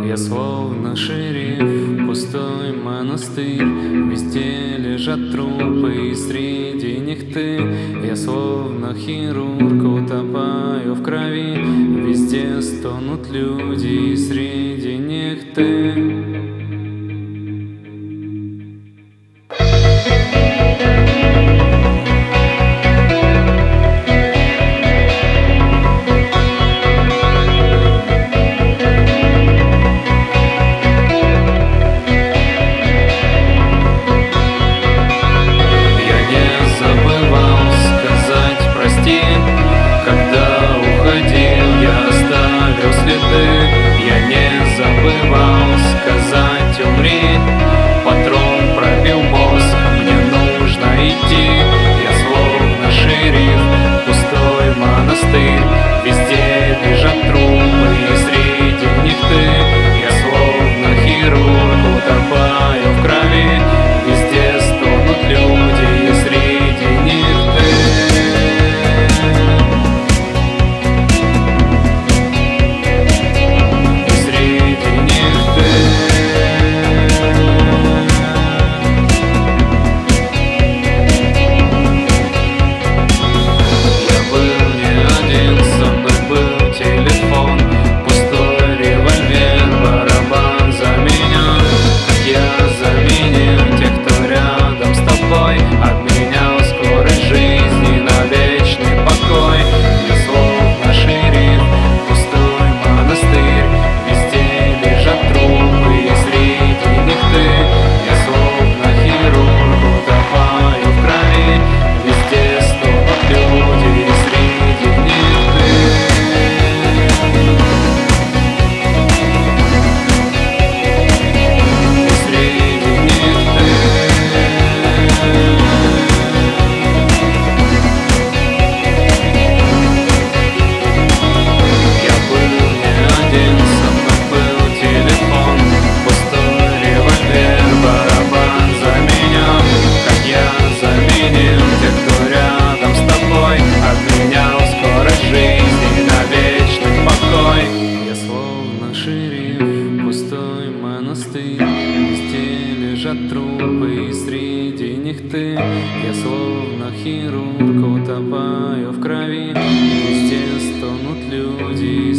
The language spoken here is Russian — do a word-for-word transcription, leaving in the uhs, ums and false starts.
Я словно шериф, пустой монастырь. Везде лежат трупы, и среди них ты. Я словно хирург, утопаю в крови. Везде стонут люди, и среди них ты. Я не забывал сказать умри. Патрон пробил мозг, мне нужно идти. Я словно шериф, пустой монастырь. Везде лежат трупы, и среди них ты. Я словно хирург, утопаю в крови. Везде стонут люди, и среди них ты. Обменял скорость жизни на вечный покой. Я словно шериф, пустой монастырь. Везде лежат трупы, и среди них ты. Я словно хирург, утопаю в крови. Везде стонут люди, и среди них ты. И среди них ты. Обменял скорость жизни на вечный покой. Я словно шериф, пустой монастырь. Везде лежат трупы, и среди них ты. Я словно хирург, утопаю в крови. Везде стонут люди.